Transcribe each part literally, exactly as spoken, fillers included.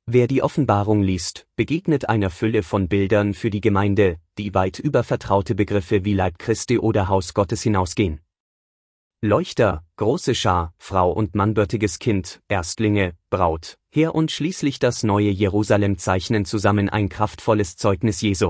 Wer die Offenbarung liest, begegnet einer Fülle von Bildern für die Gemeinde, die weit über vertraute Begriffe wie Leib Christi oder Haus Gottes hinausgehen. Leuchter, große Schar, Frau und mannbürtiges Kind, Erstlinge, Braut, Heer und schließlich das neue Jerusalem zeichnen zusammen ein kraftvolles Zeugnis Jesu.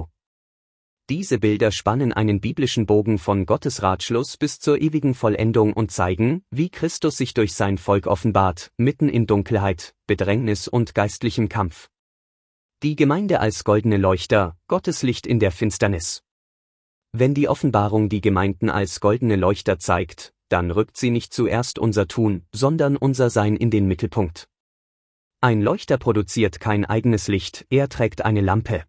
Diese Bilder spannen einen biblischen Bogen von Gottes Ratschluss bis zur ewigen Vollendung und zeigen, wie Christus sich durch sein Volk offenbart, mitten in Dunkelheit, Bedrängnis und geistlichem Kampf. Die Gemeinde als goldene Leuchter, Gottes Licht in der Finsternis. Wenn die Offenbarung die Gemeinden als goldene Leuchter zeigt, dann rückt sie nicht zuerst unser Tun, sondern unser Sein in den Mittelpunkt. Ein Leuchter produziert kein eigenes Licht, er trägt eine Lampe.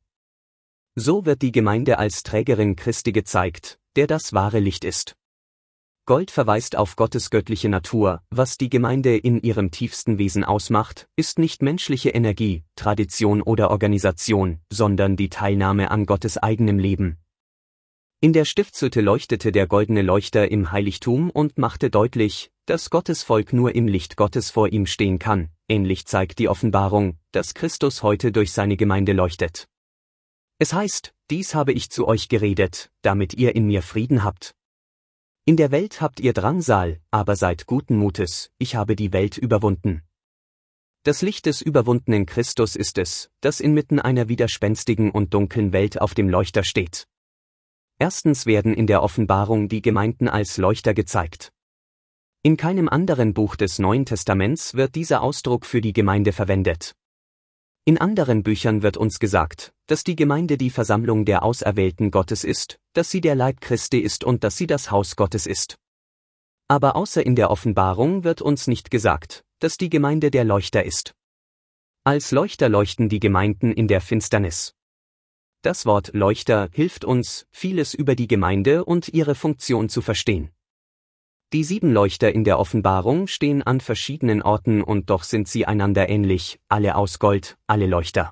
So wird die Gemeinde als Trägerin Christi gezeigt, der das wahre Licht ist. Gold verweist auf Gottes göttliche Natur, was die Gemeinde in ihrem tiefsten Wesen ausmacht, ist nicht menschliche Energie, Tradition oder Organisation, sondern die Teilnahme an Gottes eigenem Leben. In der Stiftshütte leuchtete der goldene Leuchter im Heiligtum und machte deutlich, dass Gottes Volk nur im Licht Gottes vor ihm stehen kann. Ähnlich zeigt die Offenbarung, dass Christus heute durch seine Gemeinde leuchtet. Es heißt, dies habe ich zu euch geredet, damit ihr in mir Frieden habt. In der Welt habt ihr Drangsal, aber seid guten Mutes, ich habe die Welt überwunden. Das Licht des überwundenen Christus ist es, das inmitten einer widerspenstigen und dunklen Welt auf dem Leuchter steht. Erstens werden in der Offenbarung die Gemeinden als Leuchter gezeigt. In keinem anderen Buch des Neuen Testaments wird dieser Ausdruck für die Gemeinde verwendet. In anderen Büchern wird uns gesagt, dass die Gemeinde die Versammlung der Auserwählten Gottes ist, dass sie der Leib Christi ist und dass sie das Haus Gottes ist. Aber außer in der Offenbarung wird uns nicht gesagt, dass die Gemeinde der Leuchter ist. Als Leuchter leuchten die Gemeinden in der Finsternis. Das Wort Leuchter hilft uns, vieles über die Gemeinde und ihre Funktion zu verstehen. Die sieben Leuchter in der Offenbarung stehen an verschiedenen Orten und doch sind sie einander ähnlich, alle aus Gold, alle Leuchter.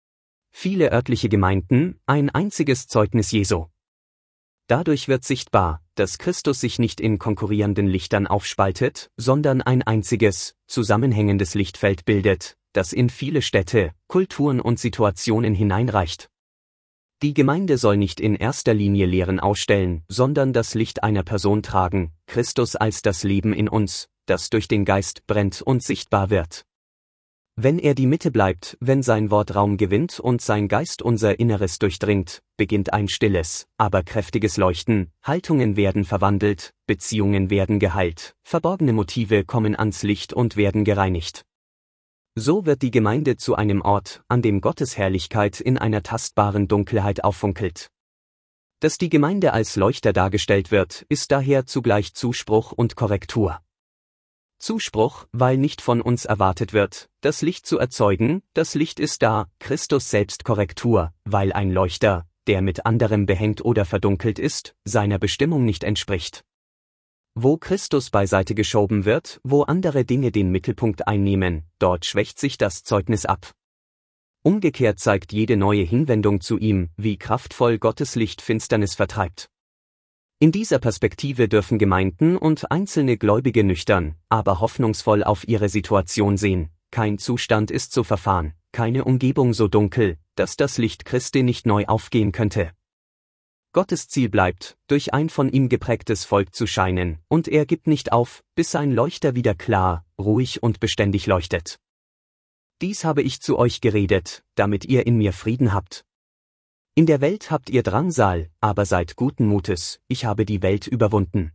Viele örtliche Gemeinden, ein einziges Zeugnis Jesu. Dadurch wird sichtbar, dass Christus sich nicht in konkurrierenden Lichtern aufspaltet, sondern ein einziges, zusammenhängendes Lichtfeld bildet, das in viele Städte, Kulturen und Situationen hineinreicht. Die Gemeinde soll nicht in erster Linie Lehren ausstellen, sondern das Licht einer Person tragen, Christus als das Leben in uns, das durch den Geist brennt und sichtbar wird. Wenn er die Mitte bleibt, wenn sein Wort Raum gewinnt und sein Geist unser Inneres durchdringt, beginnt ein stilles, aber kräftiges Leuchten, Haltungen werden verwandelt, Beziehungen werden geheilt, verborgene Motive kommen ans Licht und werden gereinigt. So wird die Gemeinde zu einem Ort, an dem Gottes Herrlichkeit in einer tastbaren Dunkelheit auffunkelt. Dass die Gemeinde als Leuchter dargestellt wird, ist daher zugleich Zuspruch und Korrektur. Zuspruch, weil nicht von uns erwartet wird, das Licht zu erzeugen, das Licht ist da, Christus selbst Korrektur, weil ein Leuchter, der mit anderem behängt oder verdunkelt ist, seiner Bestimmung nicht entspricht. Wo Christus beiseite geschoben wird, wo andere Dinge den Mittelpunkt einnehmen, dort schwächt sich das Zeugnis ab. Umgekehrt zeigt jede neue Hinwendung zu ihm, wie kraftvoll Gottes Licht Finsternis vertreibt. In dieser Perspektive dürfen Gemeinden und einzelne Gläubige nüchtern, aber hoffnungsvoll auf ihre Situation sehen. Kein Zustand ist so verfahren, keine Umgebung so dunkel, dass das Licht Christi nicht neu aufgehen könnte. Gottes Ziel bleibt, durch ein von ihm geprägtes Volk zu scheinen, und er gibt nicht auf, bis sein Leuchter wieder klar, ruhig und beständig leuchtet. Dies habe ich zu euch geredet, damit ihr in mir Frieden habt. In der Welt habt ihr Drangsal, aber seid guten Mutes, ich habe die Welt überwunden.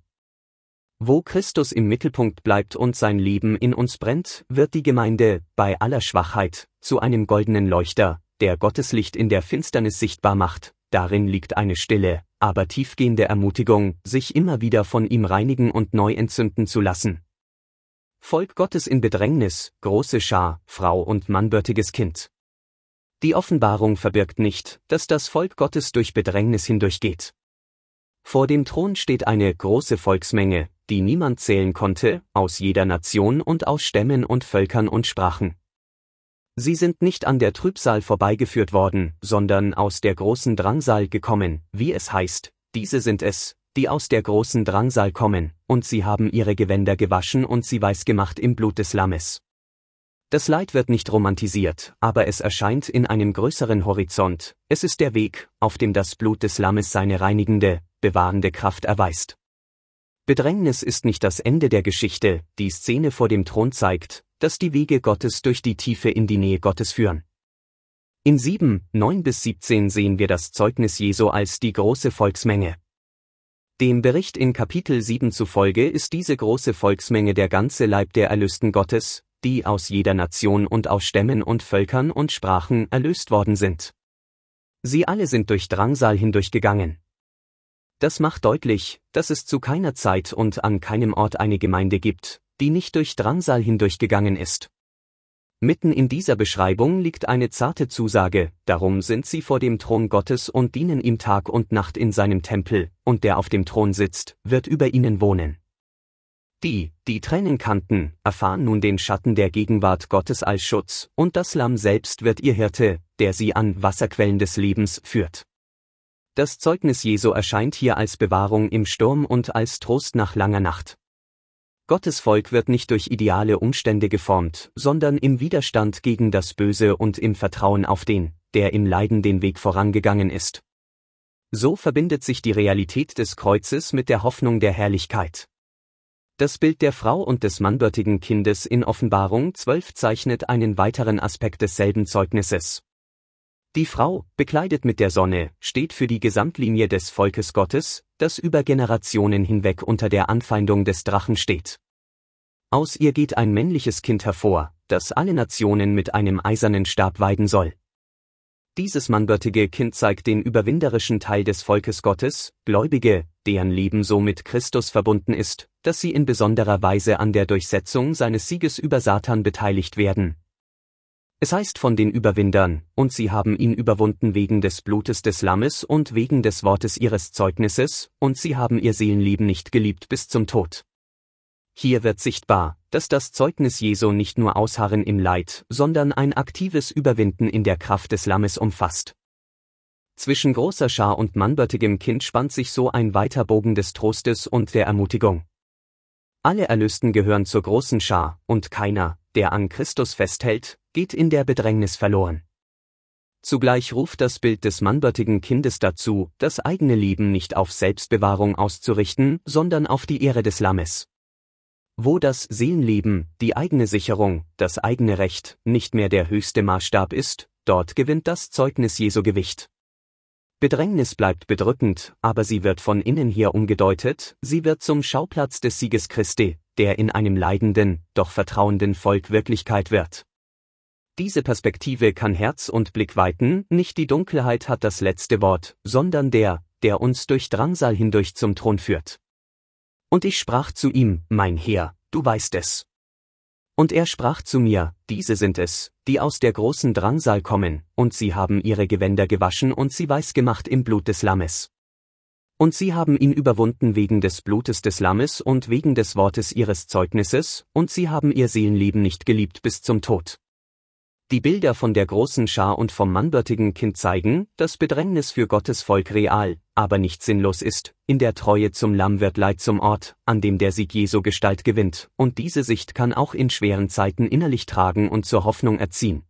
Wo Christus im Mittelpunkt bleibt und sein Leben in uns brennt, wird die Gemeinde, bei aller Schwachheit, zu einem goldenen Leuchter, der Gottes Licht in der Finsternis sichtbar macht. Darin liegt eine stille, aber tiefgehende Ermutigung, sich immer wieder von ihm reinigen und neu entzünden zu lassen. Volk Gottes in Bedrängnis, große Schar, Frau und mannbürtiges Kind. Die Offenbarung verbirgt nicht, dass das Volk Gottes durch Bedrängnis hindurchgeht. Vor dem Thron steht eine große Volksmenge, die niemand zählen konnte, aus jeder Nation und aus Stämmen und Völkern und Sprachen. Sie sind nicht an der Trübsal vorbeigeführt worden, sondern aus der großen Drangsal gekommen, wie es heißt, diese sind es, die aus der großen Drangsal kommen, und sie haben ihre Gewänder gewaschen und sie weiß gemacht im Blut des Lammes. Das Leid wird nicht romantisiert, aber es erscheint in einem größeren Horizont, es ist der Weg, auf dem das Blut des Lammes seine reinigende, bewahrende Kraft erweist. Bedrängnis ist nicht das Ende der Geschichte, die Szene vor dem Thron zeigt, dass die Wege Gottes durch die Tiefe in die Nähe Gottes führen. In sieben, neun bis siebzehn sehen wir das Zeugnis Jesu als die große Volksmenge. Dem Bericht in Kapitel sieben zufolge ist diese große Volksmenge der ganze Leib der Erlösten Gottes, die aus jeder Nation und aus Stämmen und Völkern und Sprachen erlöst worden sind. Sie alle sind durch Drangsal hindurchgegangen. Das macht deutlich, dass es zu keiner Zeit und an keinem Ort eine Gemeinde gibt, die nicht durch Drangsal hindurchgegangen ist. Mitten in dieser Beschreibung liegt eine zarte Zusage, darum sind sie vor dem Thron Gottes und dienen ihm Tag und Nacht in seinem Tempel, und der auf dem Thron sitzt, wird über ihnen wohnen. Die, die Tränen kannten, erfahren nun den Schatten der Gegenwart Gottes als Schutz, und das Lamm selbst wird ihr Hirte, der sie an Wasserquellen des Lebens führt. Das Zeugnis Jesu erscheint hier als Bewahrung im Sturm und als Trost nach langer Nacht. Gottes Volk wird nicht durch ideale Umstände geformt, sondern im Widerstand gegen das Böse und im Vertrauen auf den, der im Leiden den Weg vorangegangen ist. So verbindet sich die Realität des Kreuzes mit der Hoffnung der Herrlichkeit. Das Bild der Frau und des mannbürtigen Kindes in Offenbarung zwölf zeichnet einen weiteren Aspekt desselben Zeugnisses. Die Frau, bekleidet mit der Sonne, steht für die Gesamtlinie des Volkes Gottes, das über Generationen hinweg unter der Anfeindung des Drachen steht. Aus ihr geht ein männliches Kind hervor, das alle Nationen mit einem eisernen Stab weiden soll. Dieses mannbürtige Kind zeigt den überwinderischen Teil des Volkes Gottes, Gläubige, deren Leben so mit Christus verbunden ist, dass sie in besonderer Weise an der Durchsetzung seines Sieges über Satan beteiligt werden. Es heißt von den Überwindern, und sie haben ihn überwunden wegen des Blutes des Lammes und wegen des Wortes ihres Zeugnisses, und sie haben ihr Seelenleben nicht geliebt bis zum Tod. Hier wird sichtbar, dass das Zeugnis Jesu nicht nur Ausharren im Leid, sondern ein aktives Überwinden in der Kraft des Lammes umfasst. Zwischen großer Schar und mannbürtigem Kind spannt sich so ein weiter Bogen des Trostes und der Ermutigung. Alle Erlösten gehören zur großen Schar, und keiner, der an Christus festhält, geht in der Bedrängnis verloren. Zugleich ruft das Bild des mannbürtigen Kindes dazu, das eigene Leben nicht auf Selbstbewahrung auszurichten, sondern auf die Ehre des Lammes. Wo das Seelenleben, die eigene Sicherung, das eigene Recht, nicht mehr der höchste Maßstab ist, dort gewinnt das Zeugnis Jesu Gewicht. Bedrängnis bleibt bedrückend, aber sie wird von innen her umgedeutet, sie wird zum Schauplatz des Sieges Christi, der in einem leidenden, doch vertrauenden Volk Wirklichkeit wird. Diese Perspektive kann Herz und Blick weiten, nicht die Dunkelheit hat das letzte Wort, sondern der, der uns durch Drangsal hindurch zum Thron führt. Und ich sprach zu ihm, mein Herr, du weißt es. Und er sprach zu mir, diese sind es, die aus der großen Drangsal kommen, und sie haben ihre Gewänder gewaschen und sie weiß gemacht im Blut des Lammes. Und sie haben ihn überwunden wegen des Blutes des Lammes und wegen des Wortes ihres Zeugnisses, und sie haben ihr Seelenleben nicht geliebt bis zum Tod. Die Bilder von der großen Schar und vom mannbürtigen Kind zeigen, dass Bedrängnis für Gottes Volk real, aber nicht sinnlos ist, in der Treue zum Lamm wird Leid zum Ort, an dem der Sieg Jesu Gestalt gewinnt, und diese Sicht kann auch in schweren Zeiten innerlich tragen und zur Hoffnung erziehen.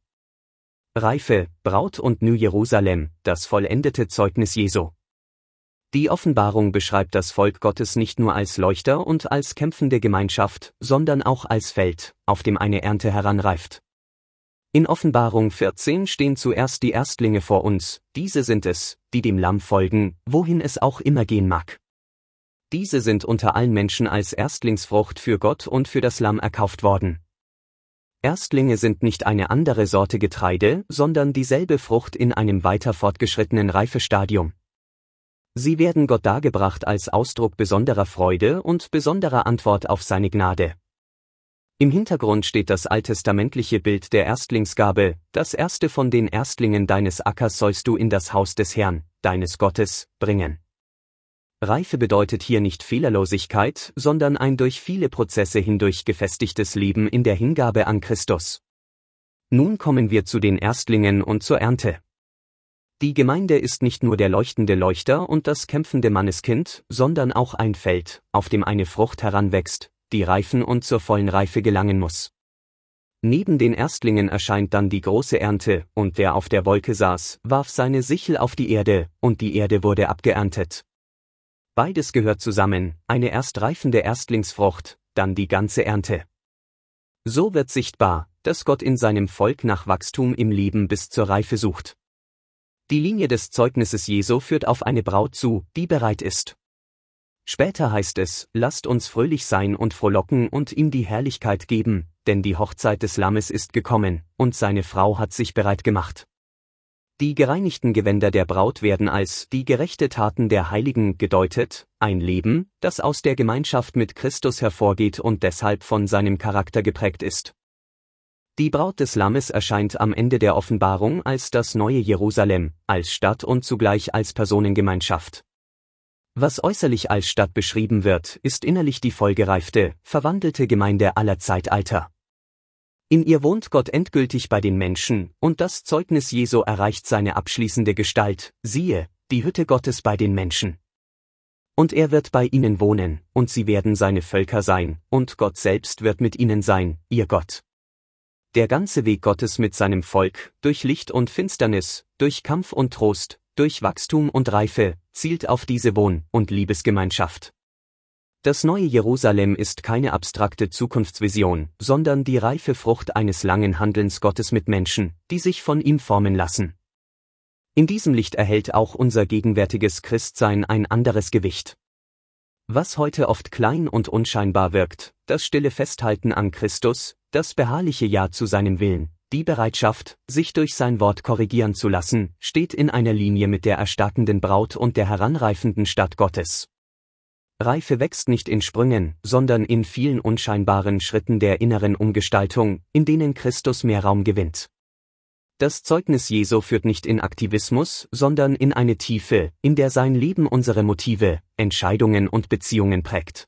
Reife, Braut und New Jerusalem, das vollendete Zeugnis Jesu. Die Offenbarung beschreibt das Volk Gottes nicht nur als Leuchter und als kämpfende Gemeinschaft, sondern auch als Feld, auf dem eine Ernte heranreift. In Offenbarung vierzehn stehen zuerst die Erstlinge vor uns, diese sind es, die dem Lamm folgen, wohin es auch immer gehen mag. Diese sind unter allen Menschen als Erstlingsfrucht für Gott und für das Lamm erkauft worden. Erstlinge sind nicht eine andere Sorte Getreide, sondern dieselbe Frucht in einem weiter fortgeschrittenen Reifestadium. Sie werden Gott dargebracht als Ausdruck besonderer Freude und besonderer Antwort auf seine Gnade. Im Hintergrund steht das alttestamentliche Bild der Erstlingsgabe, das erste von den Erstlingen deines Ackers sollst du in das Haus des Herrn, deines Gottes, bringen. Reife bedeutet hier nicht Fehlerlosigkeit, sondern ein durch viele Prozesse hindurch gefestigtes Leben in der Hingabe an Christus. Nun kommen wir zu den Erstlingen und zur Ernte. Die Gemeinde ist nicht nur der leuchtende Leuchter und das kämpfende Manneskind, sondern auch ein Feld, auf dem eine Frucht heranwächst, die reifen und zur vollen Reife gelangen muss. Neben den Erstlingen erscheint dann die große Ernte, und der auf der Wolke saß, warf seine Sichel auf die Erde, und die Erde wurde abgeerntet. Beides gehört zusammen, eine erst reifende Erstlingsfrucht, dann die ganze Ernte. So wird sichtbar, dass Gott in seinem Volk nach Wachstum im Leben bis zur Reife sucht. Die Linie des Zeugnisses Jesu führt auf eine Braut zu, die bereit ist. Später heißt es, lasst uns fröhlich sein und frohlocken und ihm die Herrlichkeit geben, denn die Hochzeit des Lammes ist gekommen, und seine Frau hat sich bereit gemacht. Die gereinigten Gewänder der Braut werden als die gerechte Taten der Heiligen gedeutet, ein Leben, das aus der Gemeinschaft mit Christus hervorgeht und deshalb von seinem Charakter geprägt ist. Die Braut des Lammes erscheint am Ende der Offenbarung als das neue Jerusalem, als Stadt und zugleich als Personengemeinschaft. Was äußerlich als Stadt beschrieben wird, ist innerlich die vollgereifte, verwandelte Gemeinde aller Zeitalter. In ihr wohnt Gott endgültig bei den Menschen, und das Zeugnis Jesu erreicht seine abschließende Gestalt, siehe, die Hütte Gottes bei den Menschen. Und er wird bei ihnen wohnen, und sie werden seine Völker sein, und Gott selbst wird mit ihnen sein, ihr Gott. Der ganze Weg Gottes mit seinem Volk, durch Licht und Finsternis, durch Kampf und Trost, durch Wachstum und Reife, zielt auf diese Wohn- und Liebesgemeinschaft. Das neue Jerusalem ist keine abstrakte Zukunftsvision, sondern die reife Frucht eines langen Handelns Gottes mit Menschen, die sich von ihm formen lassen. In diesem Licht erhält auch unser gegenwärtiges Christsein ein anderes Gewicht. Was heute oft klein und unscheinbar wirkt, das stille Festhalten an Christus, das beharrliche Ja zu seinem Willen, die Bereitschaft, sich durch sein Wort korrigieren zu lassen, steht in einer Linie mit der erstarkenden Braut und der heranreifenden Stadt Gottes. Reife wächst nicht in Sprüngen, sondern in vielen unscheinbaren Schritten der inneren Umgestaltung, in denen Christus mehr Raum gewinnt. Das Zeugnis Jesu führt nicht in Aktivismus, sondern in eine Tiefe, in der sein Leben unsere Motive, Entscheidungen und Beziehungen prägt.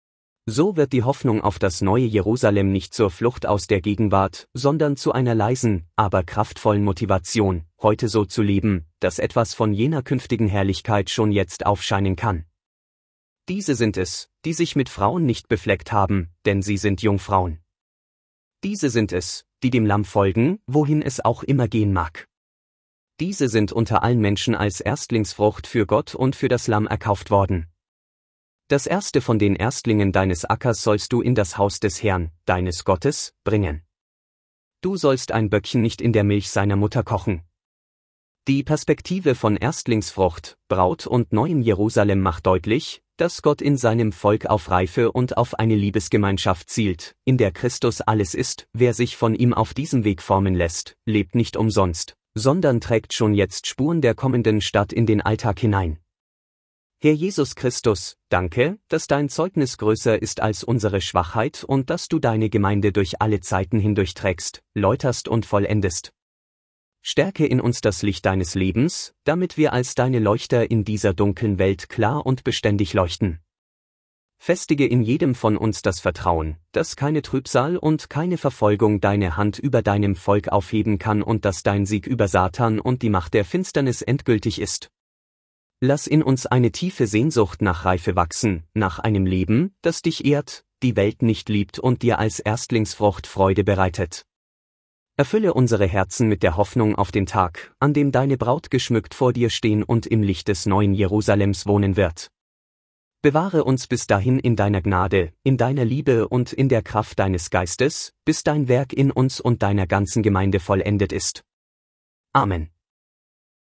So wird die Hoffnung auf das neue Jerusalem nicht zur Flucht aus der Gegenwart, sondern zu einer leisen, aber kraftvollen Motivation, heute so zu leben, dass etwas von jener künftigen Herrlichkeit schon jetzt aufscheinen kann. Diese sind es, die sich mit Frauen nicht befleckt haben, denn sie sind Jungfrauen. Diese sind es, die dem Lamm folgen, wohin es auch immer gehen mag. Diese sind unter allen Menschen als Erstlingsfrucht für Gott und für das Lamm erkauft worden. Das erste von den Erstlingen deines Ackers sollst du in das Haus des Herrn, deines Gottes, bringen. Du sollst ein Böckchen nicht in der Milch seiner Mutter kochen. Die Perspektive von Erstlingsfrucht, Braut und neuem Jerusalem macht deutlich, dass Gott in seinem Volk auf Reife und auf eine Liebesgemeinschaft zielt, in der Christus alles ist. Wer sich von ihm auf diesem Weg formen lässt, lebt nicht umsonst, sondern trägt schon jetzt Spuren der kommenden Stadt in den Alltag hinein. Herr Jesus Christus, danke, dass dein Zeugnis größer ist als unsere Schwachheit und dass du deine Gemeinde durch alle Zeiten hindurchträgst, läuterst und vollendest. Stärke in uns das Licht deines Lebens, damit wir als deine Leuchter in dieser dunklen Welt klar und beständig leuchten. Festige in jedem von uns das Vertrauen, dass keine Trübsal und keine Verfolgung deine Hand über deinem Volk aufheben kann und dass dein Sieg über Satan und die Macht der Finsternis endgültig ist. Lass in uns eine tiefe Sehnsucht nach Reife wachsen, nach einem Leben, das dich ehrt, die Welt nicht liebt und dir als Erstlingsfrucht Freude bereitet. Erfülle unsere Herzen mit der Hoffnung auf den Tag, an dem deine Braut geschmückt vor dir stehen und im Licht des neuen Jerusalems wohnen wird. Bewahre uns bis dahin in deiner Gnade, in deiner Liebe und in der Kraft deines Geistes, bis dein Werk in uns und deiner ganzen Gemeinde vollendet ist. Amen.